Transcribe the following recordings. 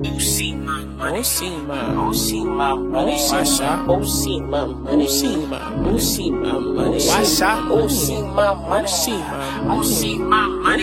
see my money. See my see my money. see my money. see my See my money. see my money. see my See my money.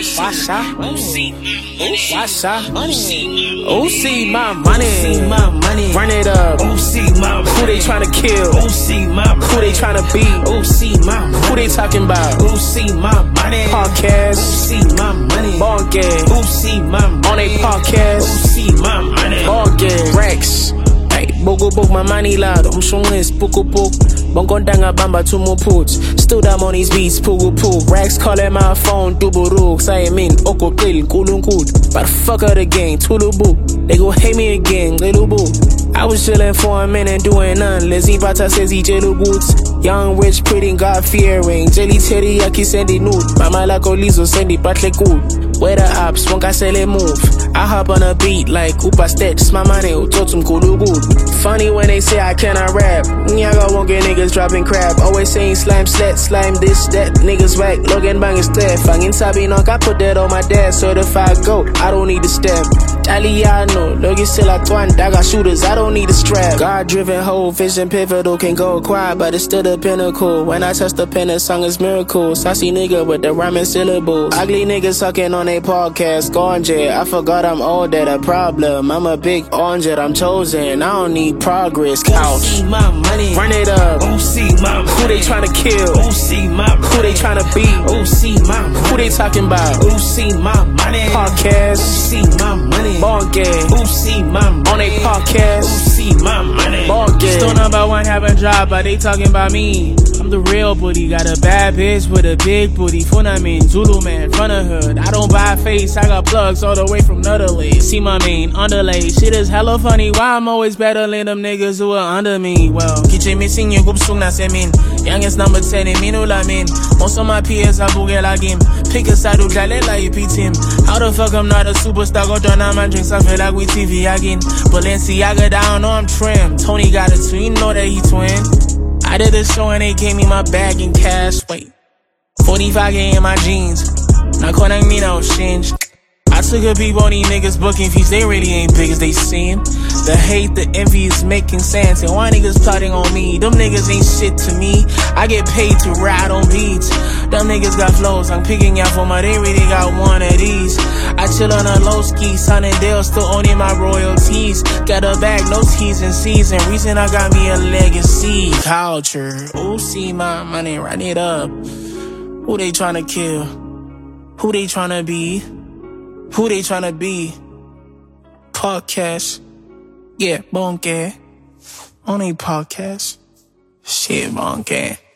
see my money. See my money. Run it up. See my money. Who they tryna kill? See my money. Who they tryna beat? See my money. Who they talking about? See my money. Podcast. See my money. Ball game. See my money. On a podcast. See my money. Ball game. Rex. Hey, bogo book my money loud. Umshungis puku puk. Bongondanga bamba tumu puts. Stood up on these beats, pugu puk. Rex calling my phone, duburuk. Say min, oko kill, kulungkut. But fuck out the game, tulubu. They go hate me again, little boo. I was chillin' for a minute, doing none. Lizzie Bata says he jello boots. Young, rich, pretty, God fearing. Jelly Teddy, Yaki sendi nude. Mama la Lizo sendi batle good. Where the ops, won't I sell it move? I hop on a beat like Upa Stitch. My money, totum kulu good. Funny when they say I cannot rap. Nyaga won't get niggas dropping crap. Always saying slime, slat, slime, this, that. Niggas whack, Logan bang is dead. Fangin sabi knock, I put that on my dad. Certified goat, I don't need a step. Italiano, Logan still at one. I got shooters, I don't need a strap. God driven hoe, vision pivotal, can go quiet, but it's still the pinnacle. When I touch the pen, the song is miracles. Sassy nigga with the rhyming syllables. Ugly niggas sucking on a podcast, ganja. I forgot I'm all that a problem. I'm a big orange, I'm chosen. I don't need progress. Couch. See my money. Run it up. See my money. Who they tryna kill? See my money. Who they tryna beat? See my money. Who they talking about? See my money. Podcast. See my money. Ball game. See my money. On a podcast. See my money. Ball game. Still number one, haven't dropped, but they talking about me. I'm the real booty, got a bad bitch with a big booty. Funamin, Zulu man, front of hood. I don't buy face, I got plugs all the way from Nutterley. See my main underlay, shit is hella funny. Why I'm always better than them niggas who are under me? Well, kiche missing you gup sung na semin. Youngest number 10 in Minulamin. Most of my peers are bugela game. Pick a side who jale like beat him. How the fuck I'm not a superstar? Go turn on my drinks, I feel like we TV again. Balenciaga down, know I'm trim. Tony got a twin, know that he twin. I did a show and they gave me my bag in cash. Wait, 45K in my jeans. Now calling me no change. I took a peep on these niggas booking fees. They really ain't big as they seem. The hate, the envy is making sense. And why niggas plotting on me? Them niggas ain't shit to me. I get paid to ride on beats. Them niggas got flows. I'm picking out for my. They really got one of these. I chill on a low ski. Son and Dale still owning my royalties. Got a bag, no T's and C's. And reason I got me a legacy. Culture. Ooh, see my money, run it up. Who they tryna kill? Who they tryna be? Who they tryna be? Podcast. Yeah, bonke. On a podcast. Shit, bonke.